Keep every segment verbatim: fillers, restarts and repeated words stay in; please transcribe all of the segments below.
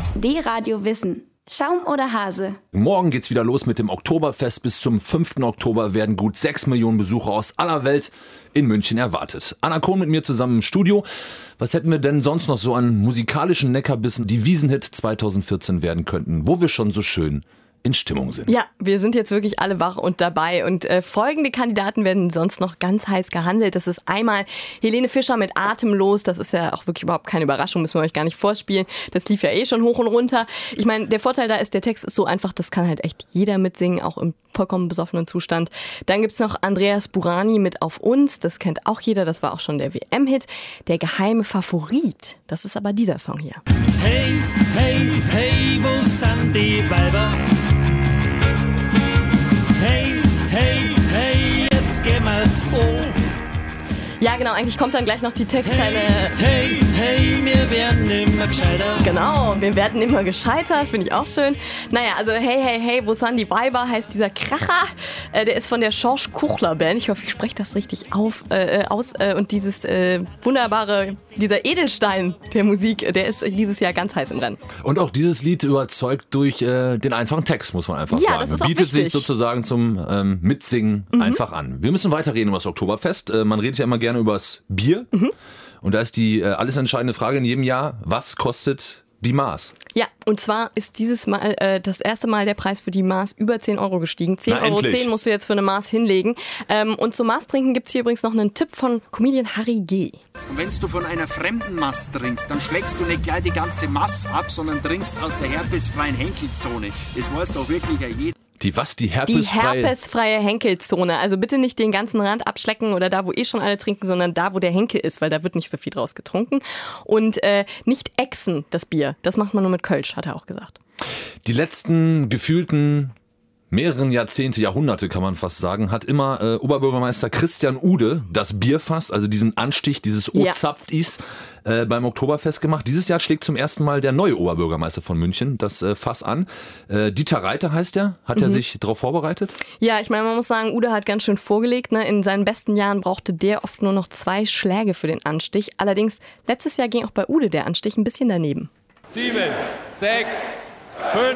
D-Radio Wissen. Schaum oder Hase? Morgen geht's wieder los mit dem Oktoberfest. Bis zum fünften Oktober werden gut sechs Millionen Besucher aus aller Welt in München erwartet. Anna Kohn mit mir zusammen im Studio. Was hätten wir denn sonst noch so an musikalischen Leckerbissen, die Wiesenhit zweitausendvierzehn werden könnten, wo wir schon so schön in Stimmung sind? Ja, wir sind jetzt wirklich alle wach und dabei und äh, folgende Kandidaten werden sonst noch ganz heiß gehandelt. Das ist einmal Helene Fischer mit Atemlos. Das ist ja auch wirklich überhaupt keine Überraschung, müssen wir euch gar nicht vorspielen. Das lief ja eh schon hoch und runter. Ich meine, der Vorteil da ist, der Text ist so einfach, das kann halt echt jeder mitsingen, auch im vollkommen besoffenen Zustand. Dann gibt's noch Andreas Burani mit Auf uns. Das kennt auch jeder, das war auch schon der W M-Hit. Der geheime Favorit, das ist aber dieser Song hier. Hey, hey, hey, wo sind die Weiber? Hey, hey, hey, jetzt gehen wir's vor. Ja, genau, eigentlich kommt dann gleich noch die Textzeile. Hey, hey, hey, wir werden immer gescheiter. Genau, wir werden immer gescheitert, finde ich auch schön. Naja, also hey, hey, hey, wo sind die Weiber, heißt dieser Kracher. Äh, der ist von der Schorsch Kuchler Band. Ich hoffe, ich spreche das richtig auf, äh, aus. Äh, und dieses äh, wunderbare, dieser Edelstein der Musik, der ist dieses Jahr ganz heiß im Rennen. Und auch dieses Lied überzeugt durch äh, den einfachen Text, muss man einfach ja, sagen. Das ist auch Bietet wichtig. sich sozusagen zum ähm, Mitsingen mhm. einfach an. Wir müssen weiterreden über das Oktoberfest. Äh, man redet ja immer gerne über das Bier. Mhm. Und da ist die äh, alles entscheidende Frage in jedem Jahr, was kostet die Maß? Ja, und zwar ist dieses Mal äh, das erste Mal der Preis für die Maß über zehn Euro gestiegen. zehn Euro zehn musst du jetzt für eine Maß hinlegen. Ähm, und zum Maß trinken gibt es hier übrigens noch einen Tipp von Comedian Harry G. Und wenn du von einer fremden Maß trinkst, dann schlägst du nicht gleich die ganze Maß ab, sondern trinkst aus der herpesfreien Henkelzone. Das weiß doch wirklich ja jeder. Die was? Die Die herpesfreie? herpesfreie Henkelzone. Also bitte nicht den ganzen Rand abschlecken oder da, wo eh schon alle trinken, sondern da, wo der Henkel ist, weil da wird nicht so viel draus getrunken. Und äh, nicht ächzen, das Bier. Das macht man nur mit Kölsch, hat er auch gesagt. Die letzten gefühlten mehreren Jahrzehnte, Jahrhunderte kann man fast sagen, hat immer äh, Oberbürgermeister Christian Ude das Bierfass, also diesen Anstich, dieses O-Zapft-Is, äh, beim Oktoberfest gemacht. Dieses Jahr schlägt zum ersten Mal der neue Oberbürgermeister von München das äh, Fass an. Äh, Dieter Reiter heißt er. Hat mhm. er sich darauf vorbereitet? Ja, ich meine, man muss sagen, Ude hat ganz schön vorgelegt. Ne? In seinen besten Jahren brauchte der oft nur noch zwei Schläge für den Anstich. Allerdings, letztes Jahr ging auch bei Ude der Anstich ein bisschen daneben. Sieben, sechs, fünf,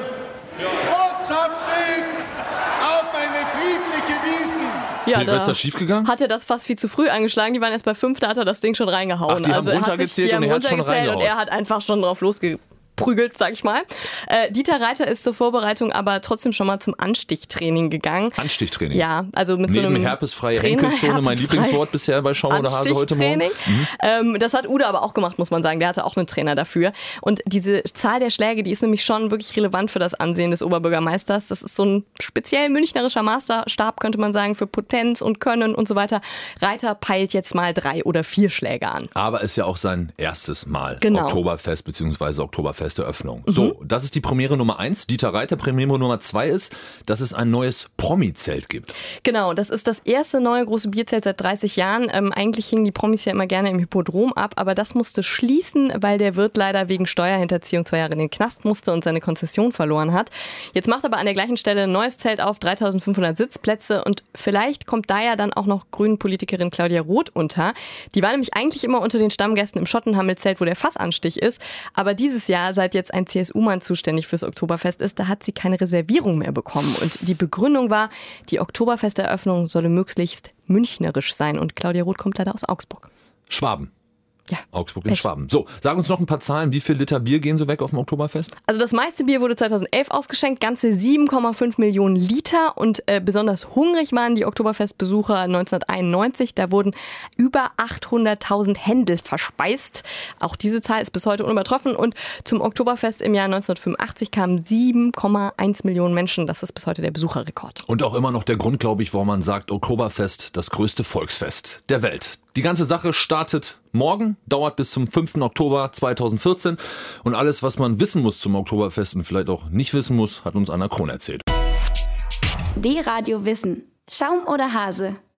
O-Zapft ist auf eine friedliche Wiesen. Ja, nee, da ist das schiefgegangen? Hat er das fast viel zu früh angeschlagen. Die waren erst bei fünf, da hat er das Ding schon reingehauen. Ach, die also haben er hat sich, runtergezählt die und haben er hat schon runtergezählt und reingehauen. er hat einfach schon drauf losgeprügelt, sag ich mal. Äh, Dieter Reiter ist zur Vorbereitung aber trotzdem schon mal zum Anstichtraining gegangen. Anstichtraining? Ja, also mit Neben so einem herpesfreie Trainer, Henkelzone, mein herpesfrei Lieblingswort bisher bei Schaum oder Hase heute Morgen. Mhm. Ähm, das hat Ude aber auch gemacht, muss man sagen. Der hatte auch einen Trainer dafür. Und diese Zahl der Schläge, die ist nämlich schon wirklich relevant für das Ansehen des Oberbürgermeisters. Das ist so ein speziell münchnerischer Maßstab, könnte man sagen, für Potenz und Können und so weiter. Reiter peilt jetzt mal drei oder vier Schläge an. Aber ist ja auch sein erstes Mal. Genau. Oktoberfest bzw. Oktoberfesteröffnung. Mhm. So, das ist die Premiere Nummer eins. Dieter Reiter, Premiere Nummer zwei ist, dass es ein neues Promi-Zelt gibt. Genau, das ist das erste neue große Bierzelt seit dreißig Jahren. Ähm, eigentlich hingen die Promis ja immer gerne im Hippodrom ab, aber das musste schließen, weil der Wirt leider wegen Steuerhinterziehung zwei Jahre in den Knast musste und seine Konzession verloren hat. Jetzt macht aber an der gleichen Stelle ein neues Zelt auf, dreitausendfünfhundert Sitzplätze und vielleicht kommt da ja dann auch noch Grünen-Politikerin Claudia Roth unter. Die war nämlich eigentlich immer unter den Stammgästen im Schottenhammel-Zelt, wo der Fassanstich ist, aber dieses Jahr, seit jetzt ein C S U-Mann zuständig fürs Oktoberfest ist, da hat sie keine Reservierung mehr bekommen und die Begründung war, die Oktoberfesteröffnung solle möglichst münchnerisch sein und Claudia Roth kommt leider aus Augsburg. Schwaben. Ja. Augsburg in Pech. Schwaben. So, sag uns noch ein paar Zahlen. Wie viel Liter Bier gehen so weg auf dem Oktoberfest? Also das meiste Bier wurde zweitausendelf ausgeschenkt, ganze sieben Komma fünf Millionen Liter und äh, besonders hungrig waren die Oktoberfestbesucher neunzehnhunderteinundneunzig. Da wurden über achthunderttausend Händel verspeist. Auch diese Zahl ist bis heute unübertroffen und zum Oktoberfest im Jahr neunzehnhundertfünfundachtzig kamen sieben Komma eins Millionen Menschen. Das ist bis heute der Besucherrekord. Und auch immer noch der Grund, glaube ich, warum man sagt, Oktoberfest, das größte Volksfest der Welt. Die ganze Sache startet morgen, dauert bis zum fünften Oktober zweitausendvierzehn und alles, was man wissen muss zum Oktoberfest und vielleicht auch nicht wissen muss, hat uns Anna Kohn erzählt. D-Radio Wissen. Schaum oder Hase?